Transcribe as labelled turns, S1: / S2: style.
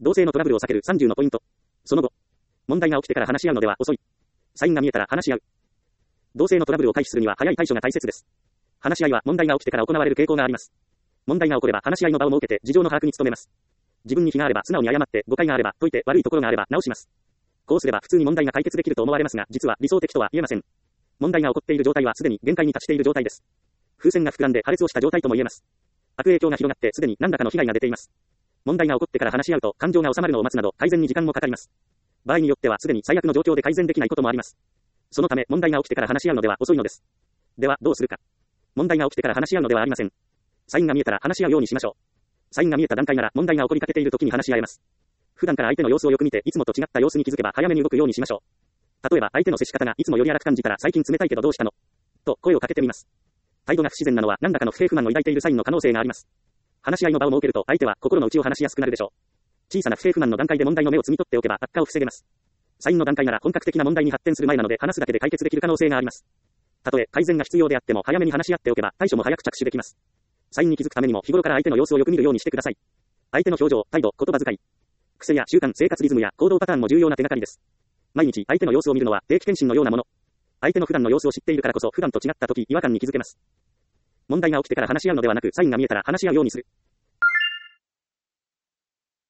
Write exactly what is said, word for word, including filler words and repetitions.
S1: 同性のトラブルを避けるさんじゅうのポイント。その後、問題が起きてから話し合うのでは遅い。サインが見えたら話し合う。同性のトラブルを回避するには早い対処が大切です。話し合いは問題が起きてから行われる傾向があります。問題が起これば話し合いの場を設けて事情の把握に努めます。自分に非があれば素直に謝って誤解があれば解いて悪いところがあれば直します。こうすれば普通に問題が解決できると思われますが、実は理想的とは言えません。問題が起こっている状態はすでに限界に達している状態です。風船が膨らんで破裂をした状態とも言えます。悪影響が広がってすでに何らかの被害が出ています。問題が起こってから話し合うと感情が収まるのを待つなど改善に時間もかかります。場合によってはすでに最悪の状況で改善できないこともあります。そのため問題が起きてから話し合うのでは遅いのです。ではどうするか。問題が起きてから話し合うのではありません。サインが見えたら話し合うようにしましょう。サインが見えた段階なら問題が起こりかけている時に話し合えます。普段から相手の様子をよく見ていつもと違った様子に気づけば早めに動くようにしましょう。例えば相手の接し方がいつもより荒く感じたら最近冷たいけどどうしたのと声をかけてみます。態度が不自然なのは何らかの不平不満を抱いているサインの可能性があります。話し合いの場を設けると相手は心の内を話しやすくなるでしょう。小さな不平不満の段階で問題の芽を摘み取っておけば悪化を防げます。サインの段階なら本格的な問題に発展する前なので話すだけで解決できる可能性があります。たとえ改善が必要であっても早めに話し合っておけば対処も早く着手できます。サインに気づくためにも日頃から相手の様子をよく見るようにしてください。相手の表情、態度、言葉遣い、癖や習慣、生活リズムや行動パターンも重要な手がかりです。毎日相手の様子を見るのは定期検診のようなもの。相手の普段の様子を知っているからこそ普段と違った時違和感に気づけます。問題が起きてから話し合うのではなくサインが見えたら話し合うようにする。